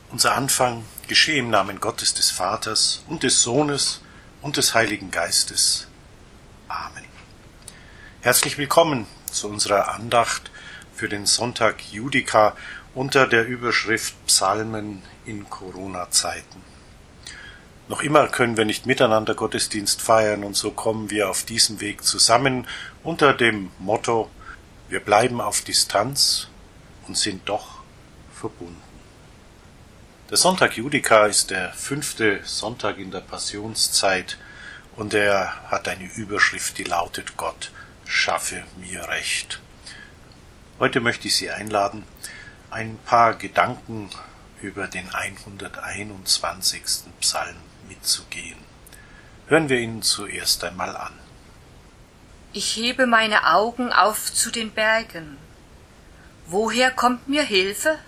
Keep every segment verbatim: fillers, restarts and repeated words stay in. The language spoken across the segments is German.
Unser Anfang geschehe im Namen Gottes des Vaters und des Sohnes und des Heiligen Geistes. Amen. Herzlich willkommen zu unserer Andacht für den Sonntag Judica unter der Überschrift Psalmen in Corona-Zeiten. Noch immer können wir nicht miteinander Gottesdienst feiern und so kommen wir auf diesem Weg zusammen unter dem Motto: Wir bleiben auf Distanz und sind doch verbunden. Der Sonntag Judica ist der fünfte Sonntag in der Passionszeit und er hat eine Überschrift, die lautet: Gott, schaffe mir Recht. Heute möchte ich Sie einladen, ein paar Gedanken über den hunderteinundzwanzigsten Psalm mitzugehen. Hören wir ihn zuerst einmal an. Ich hebe meine Augen auf zu den Bergen. Woher kommt mir Hilfe?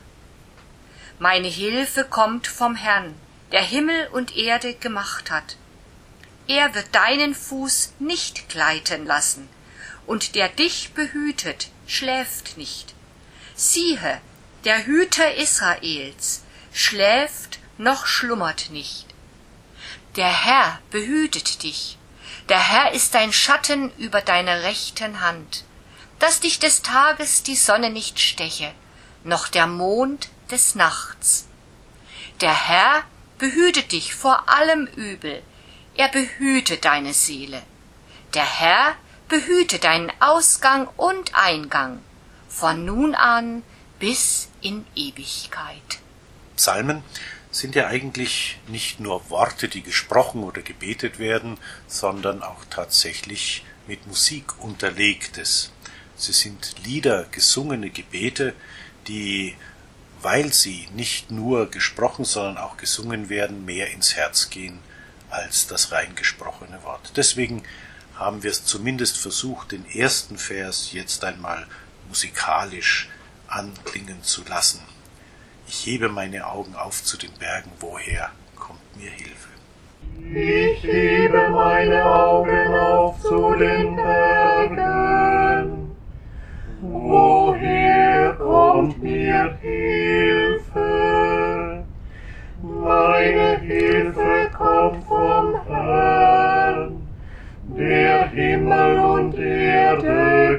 Meine Hilfe kommt vom Herrn, der Himmel und Erde gemacht hat. Er wird deinen Fuß nicht gleiten lassen, und der dich behütet, schläft nicht. Siehe, der Hüter Israels schläft noch schlummert nicht. Der Herr behütet dich, der Herr ist dein Schatten über deiner rechten Hand, dass dich des Tages die Sonne nicht steche, noch der Mond des Nachts. Der Herr behütet dich vor allem Übel, er behüte deine Seele. Der Herr behüte deinen Ausgang und Eingang, von nun an bis in Ewigkeit. Psalmen sind ja eigentlich nicht nur Worte, die gesprochen oder gebetet werden, sondern auch tatsächlich mit Musik unterlegtes. Sie sind Lieder, gesungene Gebete, die, weil sie nicht nur gesprochen, sondern auch gesungen werden, mehr ins Herz gehen als das rein gesprochene Wort. Deswegen haben wir es zumindest versucht, den ersten Vers jetzt einmal musikalisch anklingen zu lassen. Ich hebe meine Augen auf zu den Bergen, woher kommt mir Hilfe? Ich hebe meine Augen auf zu den Bergen, woher kommt mir Hilfe? Meine Hilfe kommt vom Herrn, der Himmel und Erde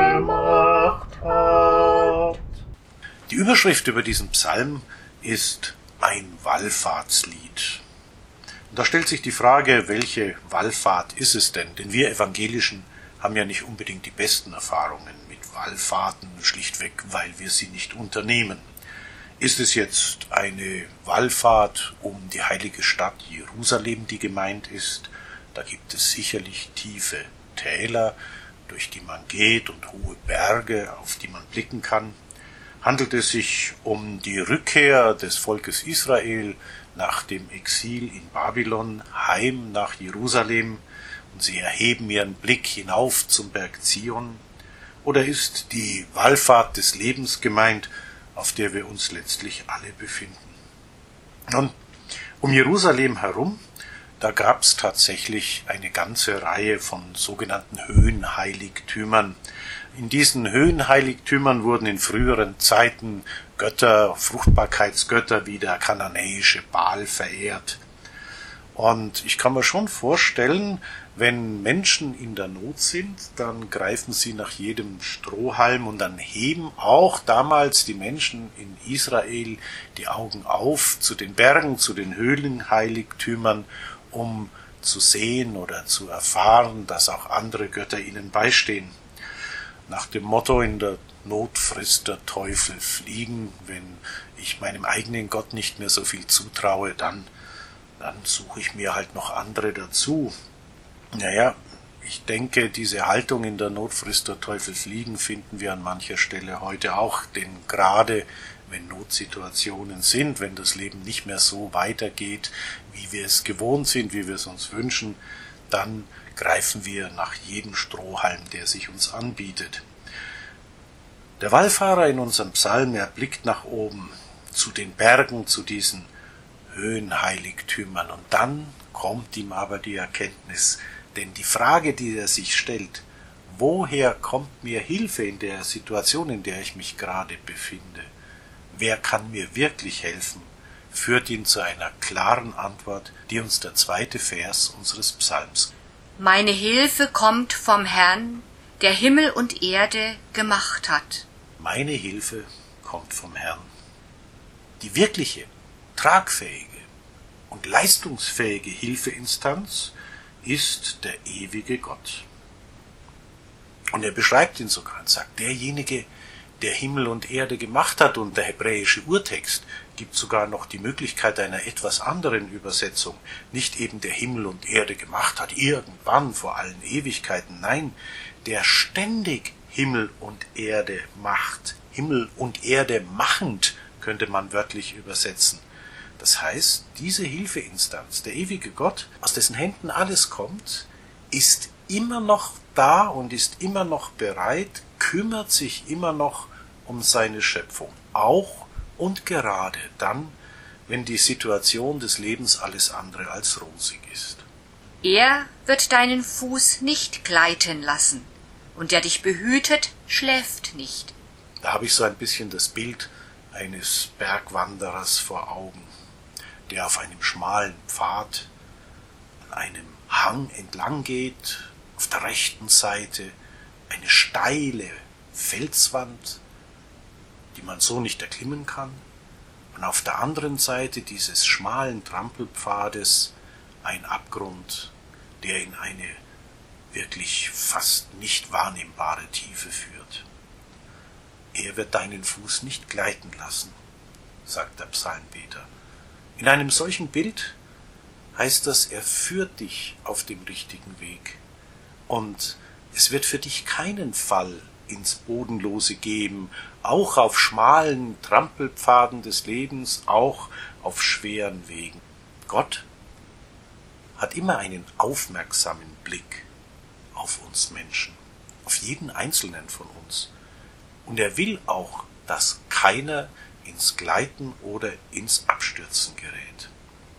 gemacht hat. Die Überschrift über diesen Psalm ist ein Wallfahrtslied. Und da stellt sich die Frage, welche Wallfahrt ist es denn? Denn wir Evangelischen haben ja nicht unbedingt die besten Erfahrungen mit Wallfahrten, schlichtweg, weil wir sie nicht unternehmen. Ist es jetzt eine Wallfahrt um die heilige Stadt Jerusalem, die gemeint ist? Da gibt es sicherlich tiefe Täler, durch die man geht, und hohe Berge, auf die man blicken kann. Handelt es sich um die Rückkehr des Volkes Israel nach dem Exil in Babylon heim nach Jerusalem und sie erheben ihren Blick hinauf zum Berg Zion? Oder ist die Wallfahrt des Lebens gemeint, auf der wir uns letztlich alle befinden? Nun, um Jerusalem herum, da gab es tatsächlich eine ganze Reihe von sogenannten Höhenheiligtümern. In diesen Höhenheiligtümern wurden in früheren Zeiten Götter, Fruchtbarkeitsgötter wie der kananäische Baal verehrt. Und ich kann mir schon vorstellen, wenn Menschen in der Not sind, dann greifen sie nach jedem Strohhalm, und dann heben auch damals die Menschen in Israel die Augen auf zu den Bergen, zu den Höhlenheiligtümern, um zu sehen oder zu erfahren, dass auch andere Götter ihnen beistehen. Nach dem Motto: in der Not frisst der Teufel Fliegen. Wenn ich meinem eigenen Gott nicht mehr so viel zutraue, dann, dann suche ich mir halt noch andere dazu. Naja, ich denke, diese Haltung in der Not frisst der Teufel Fliegen finden wir an mancher Stelle heute auch, denn gerade wenn Notsituationen sind, wenn das Leben nicht mehr so weitergeht, wie wir es gewohnt sind, wie wir es uns wünschen, dann greifen wir nach jedem Strohhalm, der sich uns anbietet. Der Wallfahrer in unserem Psalm, er blickt nach oben, zu den Bergen, zu diesen Höhenheiligtümern, und dann kommt ihm aber die Erkenntnis, denn die Frage, die er sich stellt: Woher kommt mir Hilfe in der Situation, in der ich mich gerade befinde? Wer kann mir wirklich helfen? führt ihn zu einer klaren Antwort, die uns der zweite Vers unseres Psalms gibt. Meine Hilfe kommt vom Herrn, der Himmel und Erde gemacht hat. Meine Hilfe kommt vom Herrn. Die wirkliche, tragfähige und leistungsfähige Hilfeinstanz ist der ewige Gott. Und er beschreibt ihn sogar und sagt, derjenige, der Himmel und Erde gemacht hat, und der hebräische Urtext gibt sogar noch die Möglichkeit einer etwas anderen Übersetzung, nicht eben der Himmel und Erde gemacht hat, irgendwann vor allen Ewigkeiten, nein, der ständig Himmel und Erde macht, Himmel und Erde machend, könnte man wörtlich übersetzen. Das heißt, diese Hilfeinstanz, der ewige Gott, aus dessen Händen alles kommt, ist immer noch da und ist immer noch bereit, kümmert sich immer noch um seine Schöpfung, auch und gerade dann, wenn die Situation des Lebens alles andere als rosig ist. Er wird deinen Fuß nicht gleiten lassen, und der dich behütet, schläft nicht. Da habe ich so ein bisschen das Bild eines Bergwanderers vor Augen, der auf einem schmalen Pfad an einem Hang entlang geht, auf der rechten Seite eine steile Felswand, die man so nicht erklimmen kann, und auf der anderen Seite dieses schmalen Trampelpfades ein Abgrund, der in eine wirklich fast nicht wahrnehmbare Tiefe führt. Er wird deinen Fuß nicht gleiten lassen, sagt der Psalmbeter. In einem solchen Bild heißt das, er führt dich auf dem richtigen Weg. Und es wird für dich keinen Fall ins Bodenlose geben, auch auf schmalen Trampelpfaden des Lebens, auch auf schweren Wegen. Gott hat immer einen aufmerksamen Blick auf uns Menschen, auf jeden Einzelnen von uns. Und er will auch, dass keiner ins Gleiten oder ins Abstürzen gerät.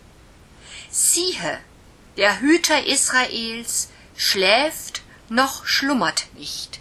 Siehe, der Hüter Israels schläft noch schlummert nicht.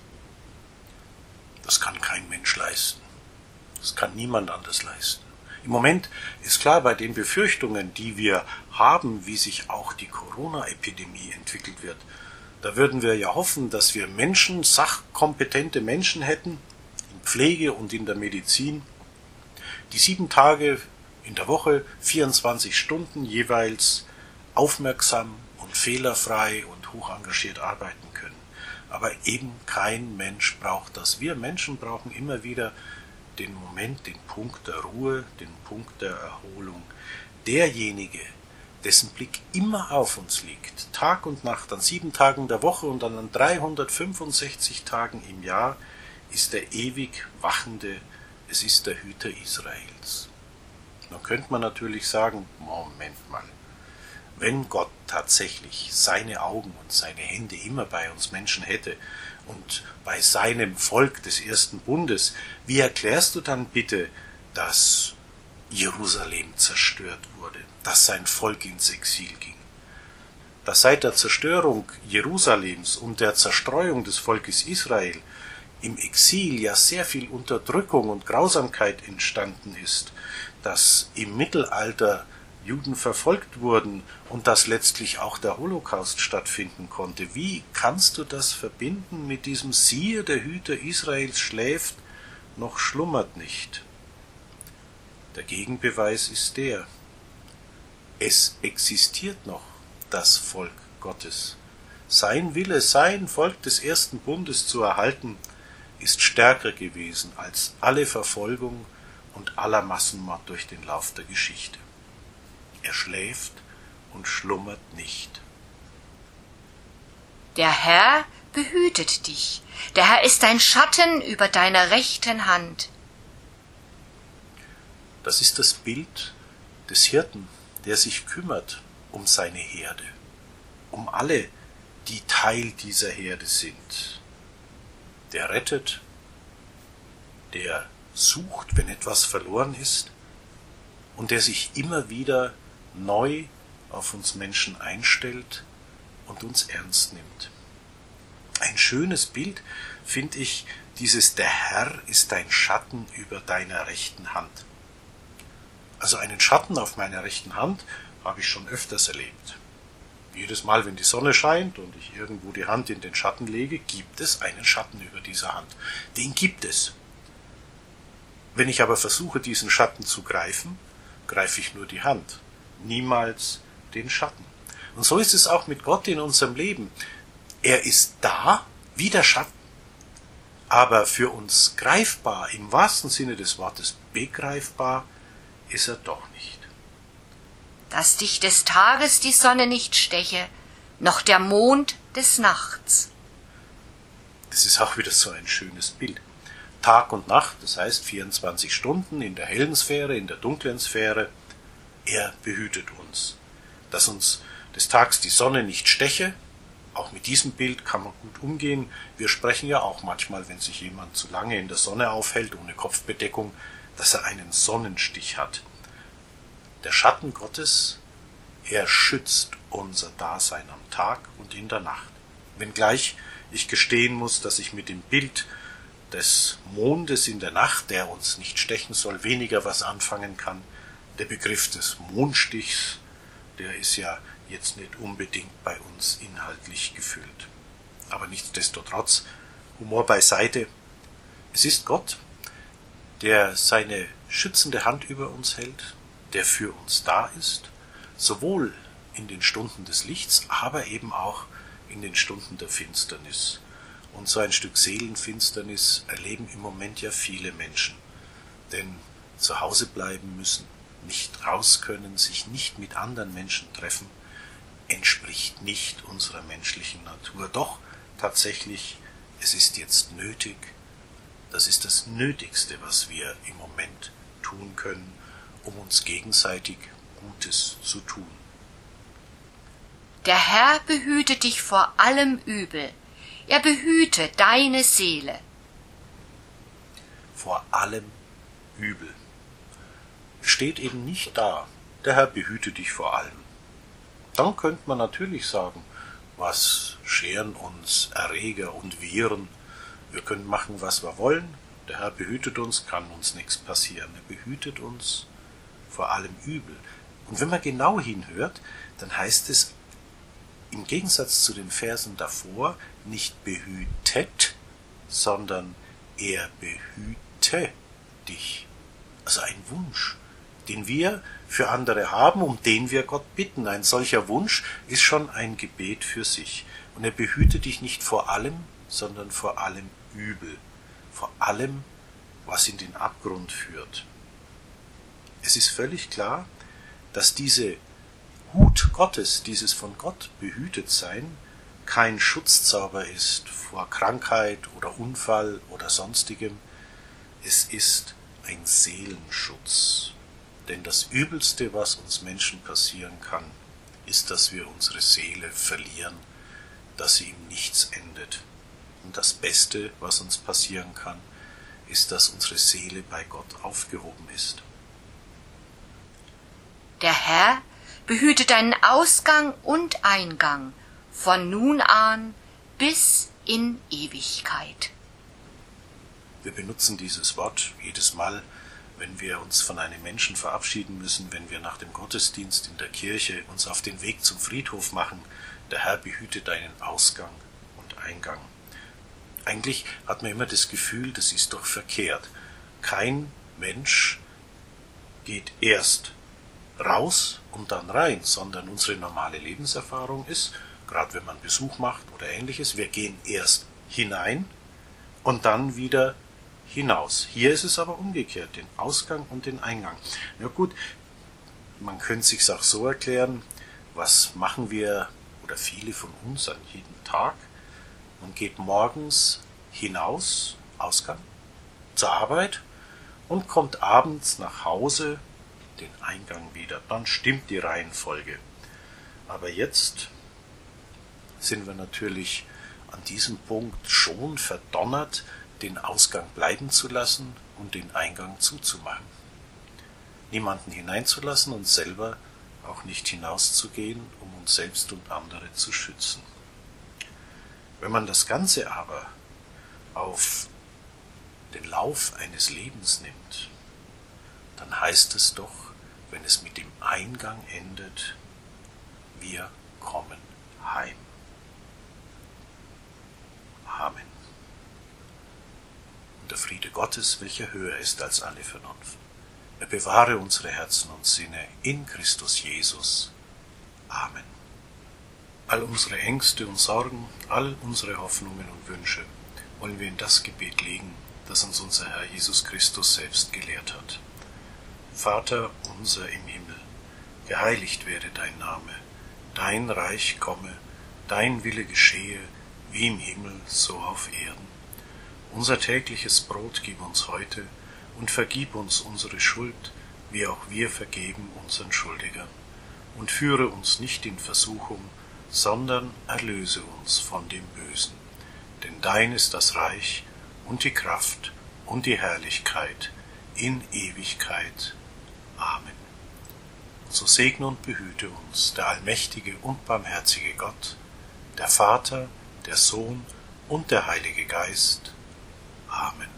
Das kann kein Mensch leisten. Das kann niemand anders leisten. Im Moment ist klar, bei den Befürchtungen, die wir haben, wie sich auch die Corona-Epidemie entwickelt wird, da würden wir ja hoffen, dass wir Menschen, sachkompetente Menschen hätten, in Pflege und in der Medizin, die sieben Tage in der Woche, vierundzwanzig Stunden jeweils aufmerksam und fehlerfrei und hoch engagiert arbeiten können. Aber eben kein Mensch braucht das. Wir Menschen brauchen immer wieder den Moment, den Punkt der Ruhe, den Punkt der Erholung. Derjenige, dessen Blick immer auf uns liegt, Tag und Nacht, an sieben Tagen der Woche und dann an dreihundertfünfundsechzig Tagen im Jahr, ist der ewig Wachende, es ist der Hüter Israels. Dann könnte man natürlich sagen, Moment mal, wenn Gott tatsächlich seine Augen und seine Hände immer bei uns Menschen hätte und bei seinem Volk des ersten Bundes, wie erklärst du dann bitte, dass Jerusalem zerstört wurde, dass sein Volk ins Exil ging? Dass seit der Zerstörung Jerusalems und der Zerstreuung des Volkes Israel im Exil ja sehr viel Unterdrückung und Grausamkeit entstanden ist, dass im Mittelalter Juden verfolgt wurden und dass letztlich auch der Holocaust stattfinden konnte. Wie kannst du das verbinden mit diesem Siehe, der Hüter Israels schläft, noch schlummert nicht? Der Gegenbeweis ist der: Es existiert noch das Volk Gottes. Sein Wille, sein Volk des ersten Bundes zu erhalten, ist stärker gewesen als alle Verfolgung und aller Massenmord durch den Lauf der Geschichte. Er schläft und schlummert nicht. Der Herr behütet dich. Der Herr ist dein Schatten über deiner rechten Hand. Das ist das Bild des Hirten, der sich kümmert um seine Herde, um alle, die Teil dieser Herde sind. Der rettet, der sucht, wenn etwas verloren ist, und der sich immer wieder neu auf uns Menschen einstellt und uns ernst nimmt. Ein schönes Bild finde ich dieses: Der Herr ist dein Schatten über deiner rechten Hand. Also einen Schatten auf meiner rechten Hand habe ich schon öfters erlebt. Jedes Mal, wenn die Sonne scheint und ich irgendwo die Hand in den Schatten lege, gibt es einen Schatten über dieser Hand. Den gibt es. Wenn ich aber versuche, diesen Schatten zu greifen, greife ich nur die Hand, niemals den Schatten. Und so ist es auch mit Gott in unserem Leben. Er ist da, wie der Schatten, aber für uns greifbar, im wahrsten Sinne des Wortes begreifbar, ist er doch nicht. Dass dich des Tages die Sonne nicht steche, noch der Mond des Nachts. Das ist auch wieder so ein schönes Bild. Tag und Nacht, das heißt vierundzwanzig Stunden in der hellen Sphäre, in der dunklen Sphäre. Er behütet uns. Dass uns des Tags die Sonne nicht steche, auch mit diesem Bild kann man gut umgehen. Wir sprechen ja auch manchmal, wenn sich jemand zu lange in der Sonne aufhält, ohne Kopfbedeckung, dass er einen Sonnenstich hat. Der Schatten Gottes, er schützt unser Dasein am Tag und in der Nacht. Wenngleich ich gestehen muss, dass ich mit dem Bild des Mondes in der Nacht, der uns nicht stechen soll, weniger was anfangen kann. Der Begriff des Mondstichs, der ist ja jetzt nicht unbedingt bei uns inhaltlich gefüllt. Aber nichtsdestotrotz, Humor beiseite, es ist Gott, der seine schützende Hand über uns hält, der für uns da ist, sowohl in den Stunden des Lichts, aber eben auch in den Stunden der Finsternis. Und so ein Stück Seelenfinsternis erleben im Moment ja viele Menschen, denn zu Hause bleiben müssen, nicht raus können, sich nicht mit anderen Menschen treffen, entspricht nicht unserer menschlichen Natur. Doch tatsächlich, es ist jetzt nötig, das ist das Nötigste, was wir im Moment tun können, um uns gegenseitig Gutes zu tun. Der Herr behüte dich vor allem Übel. Er behüte deine Seele. Vor allem Übel. Es steht eben nicht da, der Herr behüte dich vor allem. Dann könnte man natürlich sagen, was scheren uns Erreger und Viren? Wir können machen, was wir wollen. Der Herr behütet uns, kann uns nichts passieren. Er behütet uns vor allem Übel. Und wenn man genau hinhört, dann heißt es im Gegensatz zu den Versen davor nicht behütet, sondern er behüte dich. Also ein Wunsch, den wir für andere haben, um den wir Gott bitten. Ein solcher Wunsch ist schon ein Gebet für sich. Und er behüte dich nicht vor allem, sondern vor allem Übel. Vor allem, was in den Abgrund führt. Es ist völlig klar, dass diese Hut Gottes, dieses von Gott behütet sein, kein Schutzzauber ist vor Krankheit oder Unfall oder sonstigem. Es ist ein Seelenschutz. Denn das Übelste, was uns Menschen passieren kann, ist, dass wir unsere Seele verlieren, dass sie im Nichts endet. Und das Beste, was uns passieren kann, ist, dass unsere Seele bei Gott aufgehoben ist. Der Herr behüte deinen Ausgang und Eingang von nun an bis in Ewigkeit. Wir benutzen dieses Wort jedes Mal, wenn wir uns von einem Menschen verabschieden müssen, wenn wir nach dem Gottesdienst in der Kirche uns auf den Weg zum Friedhof machen. Der Herr behüte deinen Ausgang und Eingang. Eigentlich hat man immer das Gefühl, das ist doch verkehrt. Kein Mensch geht erst raus und dann rein, sondern unsere normale Lebenserfahrung ist, gerade wenn man Besuch macht oder ähnliches, wir gehen erst hinein und dann wieder hinaus. Hier ist es aber umgekehrt, den Ausgang und den Eingang. Ja gut, man könnte sich's auch so erklären, was machen wir oder viele von uns an jedem Tag? Man geht morgens hinaus, Ausgang, zur Arbeit und kommt abends nach Hause, den Eingang wieder. Dann stimmt die Reihenfolge. Aber jetzt sind wir natürlich an diesem Punkt schon verdonnert, den Ausgang bleiben zu lassen und den Eingang zuzumachen. Niemanden hineinzulassen und selber auch nicht hinauszugehen, um uns selbst und andere zu schützen. Wenn man das Ganze aber auf den Lauf eines Lebens nimmt, dann heißt es doch, wenn es mit dem Eingang endet: Wir kommen heim. Amen. Und der Friede Gottes, welcher höher ist als alle Vernunft, er bewahre unsere Herzen und Sinne in Christus Jesus. Amen. All unsere Ängste und Sorgen, all unsere Hoffnungen und Wünsche wollen wir in das Gebet legen, das uns unser Herr Jesus Christus selbst gelehrt hat. Vater unser im Himmel, geheiligt werde dein Name, dein Reich komme, dein Wille geschehe, wie im Himmel, so auf Erden. Unser tägliches Brot gib uns heute und vergib uns unsere Schuld, wie auch wir vergeben unseren Schuldigern. Und führe uns nicht in Versuchung, sondern erlöse uns von dem Bösen. Denn dein ist das Reich und die Kraft und die Herrlichkeit in Ewigkeit. Amen. So segne und behüte uns der allmächtige und barmherzige Gott, der Vater, der Sohn und der Heilige Geist. Amen.